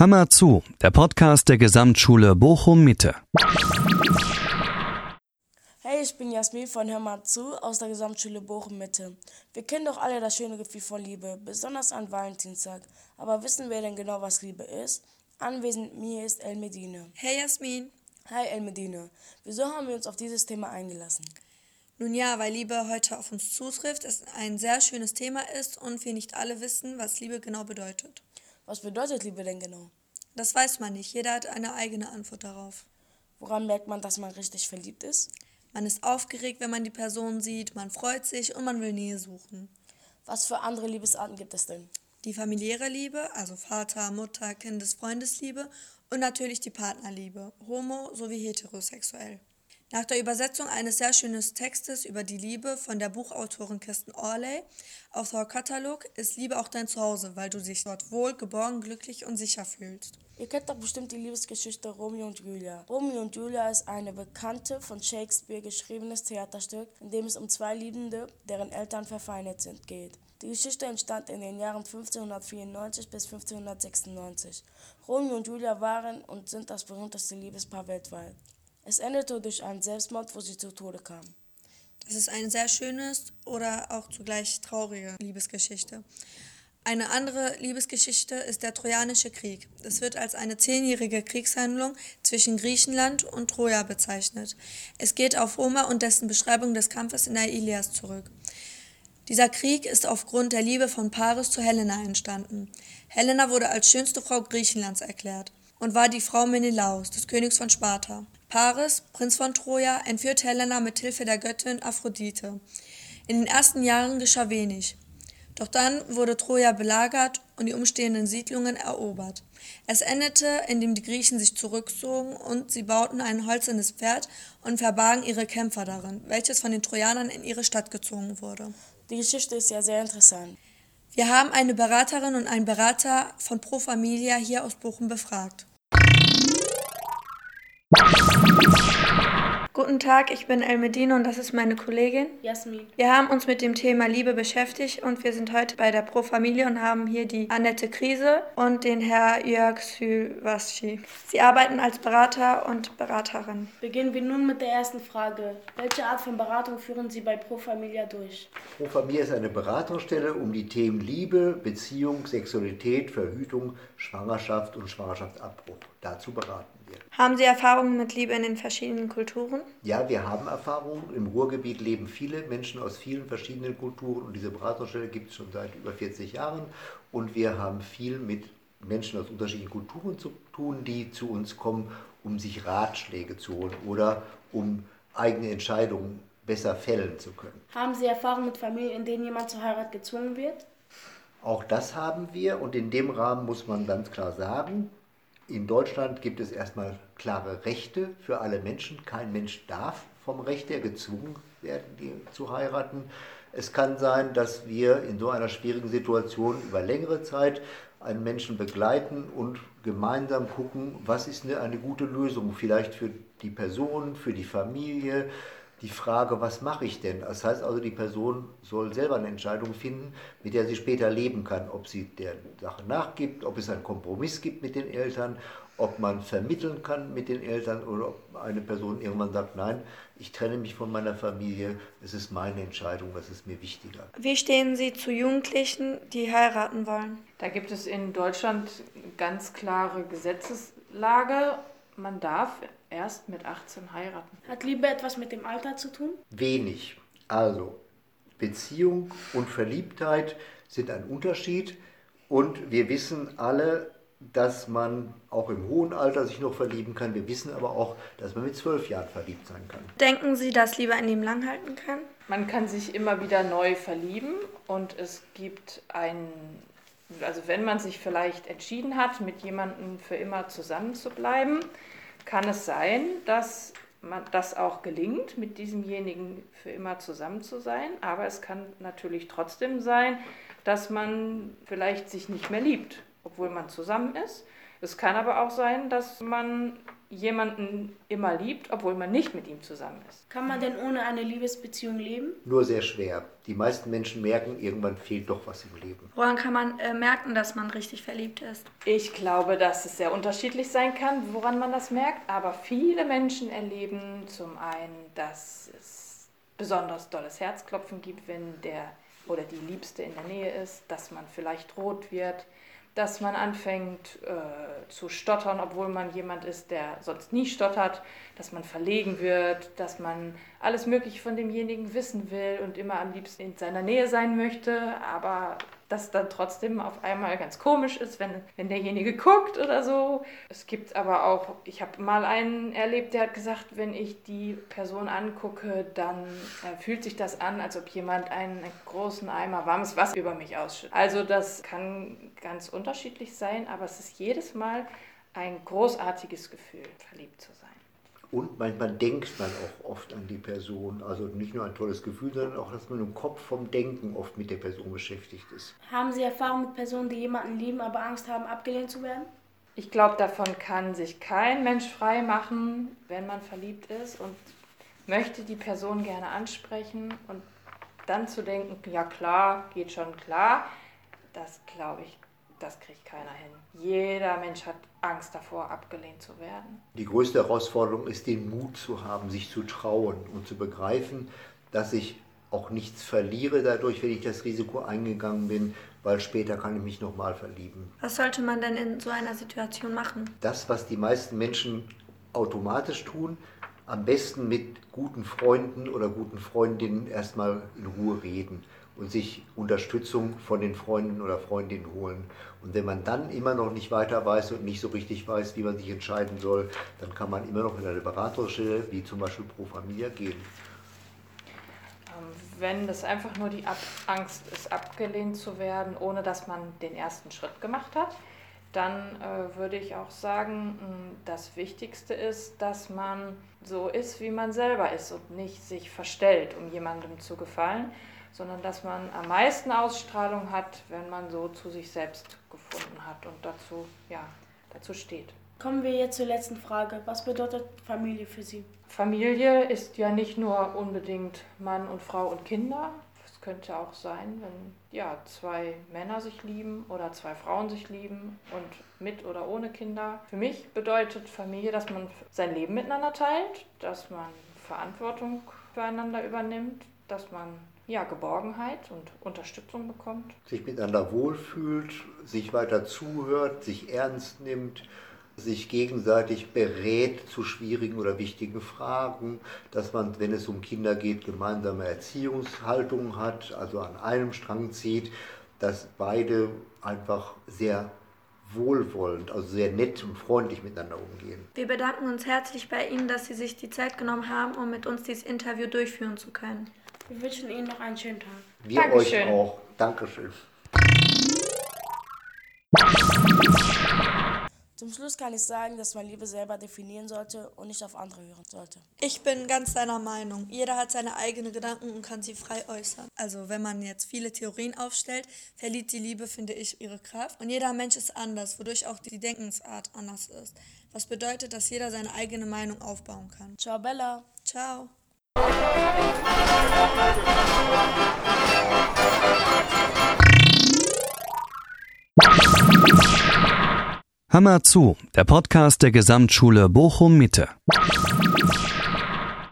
Hör mal zu, der Podcast der Gesamtschule Bochum-Mitte. Hey, ich bin Jasmin von Hör mal zu aus der Gesamtschule Bochum-Mitte. Wir kennen doch alle das schöne Gefühl von Liebe, besonders an Valentinstag. Aber wissen wir denn genau, was Liebe ist? Anwesend mit mir ist El Medine. Hey Jasmin. Hi El Medine. Wieso haben wir uns auf dieses Thema eingelassen? Nun ja, weil Liebe heute auf uns zutrifft, es ein sehr schönes Thema ist und wir nicht alle wissen, was Liebe genau bedeutet. Was bedeutet Liebe denn genau? Das weiß man nicht, jeder hat eine eigene Antwort darauf. Woran merkt man, dass man richtig verliebt ist? Man ist aufgeregt, wenn man die Person sieht, man freut sich und man will Nähe suchen. Was für andere Liebesarten gibt es denn? Die familiäre Liebe, also Vater, Mutter, Kindes-, Freundesliebe und natürlich die Partnerliebe, homo- sowie heterosexuell. Nach der Übersetzung eines sehr schönen Textes über die Liebe von der Buchautorin Kirsten Orley auf Our Katalog ist Liebe auch dein Zuhause, weil du dich dort wohl, geborgen, glücklich und sicher fühlst. Ihr kennt doch bestimmt die Liebesgeschichte Romeo und Julia. Romeo und Julia ist eine bekannte, von Shakespeare geschriebenes Theaterstück, in dem es um zwei Liebende, deren Eltern verfeindet sind, geht. Die Geschichte entstand in den Jahren 1594 bis 1596. Romeo und Julia waren und sind das berühmteste Liebespaar weltweit. Es endete durch einen Selbstmord, wo sie zu Tode kamen. Das ist ein sehr schönes oder auch zugleich traurige Liebesgeschichte. Eine andere Liebesgeschichte ist der Trojanische Krieg. Es wird als eine 10-jährige Kriegshandlung zwischen Griechenland und Troja bezeichnet. Es geht auf Homer und dessen Beschreibung des Kampfes in der Ilias zurück. Dieser Krieg ist aufgrund der Liebe von Paris zu Helena entstanden. Helena wurde als schönste Frau Griechenlands erklärt und war die Frau Menelaos, des Königs von Sparta. Paris, Prinz von Troja, entführt Helena mit Hilfe der Göttin Aphrodite. In den ersten Jahren geschah wenig. Doch dann wurde Troja belagert und die umstehenden Siedlungen erobert. Es endete, indem die Griechen sich zurückzogen und sie bauten ein hölzernes Pferd und verbargen ihre Kämpfer darin, welches von den Trojanern in ihre Stadt gezogen wurde. Die Geschichte ist ja sehr interessant. Wir haben eine Beraterin und einen Berater von Pro Familia hier aus Bochum befragt. Guten Tag, ich bin El Medine und das ist meine Kollegin Jasmin. Wir haben uns mit dem Thema Liebe beschäftigt und wir sind heute bei der Pro Familie und haben hier die Annette Kriese und den Herr Jörg Sylvaschi. Sie arbeiten als Berater und Beraterin. Beginnen wir nun mit der ersten Frage. Welche Art von Beratung führen Sie bei Pro Familia durch? Pro Familia ist eine Beratungsstelle um die Themen Liebe, Beziehung, Sexualität, Verhütung, Schwangerschaft und Schwangerschaftsabbruch. Dazu beraten wir. Haben Sie Erfahrungen mit Liebe in den verschiedenen Kulturen? Ja, wir haben Erfahrungen. Im Ruhrgebiet leben viele Menschen aus vielen verschiedenen Kulturen und diese Beratungsstelle gibt es schon seit über 40 Jahren. Und wir haben viel mit Menschen aus unterschiedlichen Kulturen zu tun, die zu uns kommen, um sich Ratschläge zu holen oder um eigene Entscheidungen besser fällen zu können. Haben Sie Erfahrung mit Familien, in denen jemand zur Heirat gezwungen wird? Auch das haben wir und in dem Rahmen muss man ganz klar sagen, in Deutschland gibt es erstmal klare Rechte für alle Menschen. Kein Mensch darf vom Recht her gezwungen werden, zu heiraten. Es kann sein, dass wir in so einer schwierigen Situation über längere Zeit einen Menschen begleiten und gemeinsam gucken, was ist eine gute Lösung, vielleicht für die Person, für die Familie. Die Frage, was mache ich denn? Das heißt also, die Person soll selber eine Entscheidung finden, mit der sie später leben kann, ob sie der Sache nachgibt, ob es einen Kompromiss gibt mit den Eltern, ob man vermitteln kann mit den Eltern oder ob eine Person irgendwann sagt, nein, ich trenne mich von meiner Familie, es ist meine Entscheidung, das ist mir wichtiger. Wie stehen Sie zu Jugendlichen, die heiraten wollen? Da gibt es in Deutschland ganz klare Gesetzeslage. Man darf erst mit 18 heiraten. Hat Liebe etwas mit dem Alter zu tun? Wenig. Also Beziehung und Verliebtheit sind ein Unterschied und wir wissen alle, dass man auch im hohen Alter sich noch verlieben kann. Wir wissen aber auch, dass man mit 12 Jahren verliebt sein kann. Denken Sie, dass Liebe ein Leben lang halten kann? Man kann sich immer wieder neu verlieben und es gibt also wenn man sich vielleicht entschieden hat, mit jemandem für immer zusammenzubleiben, kann es sein, dass man das auch gelingt, mit diesemjenigen für immer zusammen zu sein. Aber es kann natürlich trotzdem sein, dass man vielleicht sich nicht mehr liebt, obwohl man zusammen ist. Es kann aber auch sein, dass man jemanden immer liebt, obwohl man nicht mit ihm zusammen ist. Kann man denn ohne eine Liebesbeziehung leben? Nur sehr schwer. Die meisten Menschen merken, irgendwann fehlt doch was im Leben. Woran kann man merken, dass man richtig verliebt ist? Ich glaube, dass es sehr unterschiedlich sein kann, woran man das merkt, aber viele Menschen erleben zum einen, dass es besonders dolles Herzklopfen gibt, wenn der oder die Liebste in der Nähe ist, dass man vielleicht rot wird, dass man anfängt zu stottern, obwohl man jemand ist, der sonst nie stottert, dass man verlegen wird, dass man alles Mögliche von demjenigen wissen will und immer am liebsten in seiner Nähe sein möchte, aber das dann trotzdem auf einmal ganz komisch ist, wenn derjenige guckt oder so. Es gibt aber auch, ich habe mal einen erlebt, der hat gesagt, wenn ich die Person angucke, dann fühlt sich das an, als ob jemand einen großen Eimer warmes Wasser über mich ausschüttet. Also das kann ganz unterschiedlich sein, aber es ist jedes Mal ein großartiges Gefühl, verliebt zu sein. Und manchmal denkt man auch oft an die Person. Also nicht nur ein tolles Gefühl, sondern auch, dass man im Kopf vom Denken oft mit der Person beschäftigt ist. Haben Sie Erfahrung mit Personen, die jemanden lieben, aber Angst haben, abgelehnt zu werden? Ich glaube, davon kann sich kein Mensch frei machen, wenn man verliebt ist und möchte die Person gerne ansprechen und dann zu denken, ja klar, geht schon klar, das glaube ich, das kriegt keiner hin. Jeder Mensch hat Angst davor, abgelehnt zu werden. Die größte Herausforderung ist, den Mut zu haben, sich zu trauen und zu begreifen, dass ich auch nichts verliere dadurch, wenn ich das Risiko eingegangen bin, weil später kann ich mich nochmal verlieben. Was sollte man denn in so einer Situation machen? Das, was die meisten Menschen automatisch tun, am besten mit guten Freunden oder guten Freundinnen erstmal in Ruhe reden und sich Unterstützung von den Freunden oder Freundinnen holen. Und wenn man dann immer noch nicht weiter weiß und nicht so richtig weiß, wie man sich entscheiden soll, dann kann man immer noch in eine Beratungsstelle, wie zum Beispiel Pro Familia, gehen. Wenn das einfach nur die Angst ist, abgelehnt zu werden, ohne dass man den ersten Schritt gemacht hat, dann würde ich auch sagen, das Wichtigste ist, dass man so ist, wie man selber ist und nicht sich verstellt, um jemandem zu gefallen, sondern dass man am meisten Ausstrahlung hat, wenn man so zu sich selbst gefunden hat und dazu steht. Kommen wir jetzt zur letzten Frage. Was bedeutet Familie für Sie? Familie ist ja nicht nur unbedingt Mann und Frau und Kinder. Es könnte auch sein, wenn zwei Männer sich lieben oder zwei Frauen sich lieben und mit oder ohne Kinder. Für mich bedeutet Familie, dass man sein Leben miteinander teilt, dass man Verantwortung füreinander übernimmt, dass man Geborgenheit und Unterstützung bekommt. Sich miteinander wohlfühlt, sich weiter zuhört, sich ernst nimmt, sich gegenseitig berät zu schwierigen oder wichtigen Fragen, dass man, wenn es um Kinder geht, gemeinsame Erziehungshaltungen hat, also an einem Strang zieht, dass beide einfach sehr wohlwollend, also sehr nett und freundlich miteinander umgehen. Wir bedanken uns herzlich bei Ihnen, dass Sie sich die Zeit genommen haben, um mit uns dieses Interview durchführen zu können. Wir wünschen Ihnen noch einen schönen Tag. Wir Dankeschön. Euch auch. Dankeschön. Zum Schluss kann ich sagen, dass man Liebe selber definieren sollte und nicht auf andere hören sollte. Ich bin ganz deiner Meinung. Jeder hat seine eigenen Gedanken und kann sie frei äußern. Also wenn man jetzt viele Theorien aufstellt, verliert die Liebe, finde ich, ihre Kraft. Und jeder Mensch ist anders, wodurch auch die Denkensart anders ist. Was bedeutet, dass jeder seine eigene Meinung aufbauen kann. Ciao Bella. Ciao. Hör mal zu, der Podcast der Gesamtschule Bochum Mitte.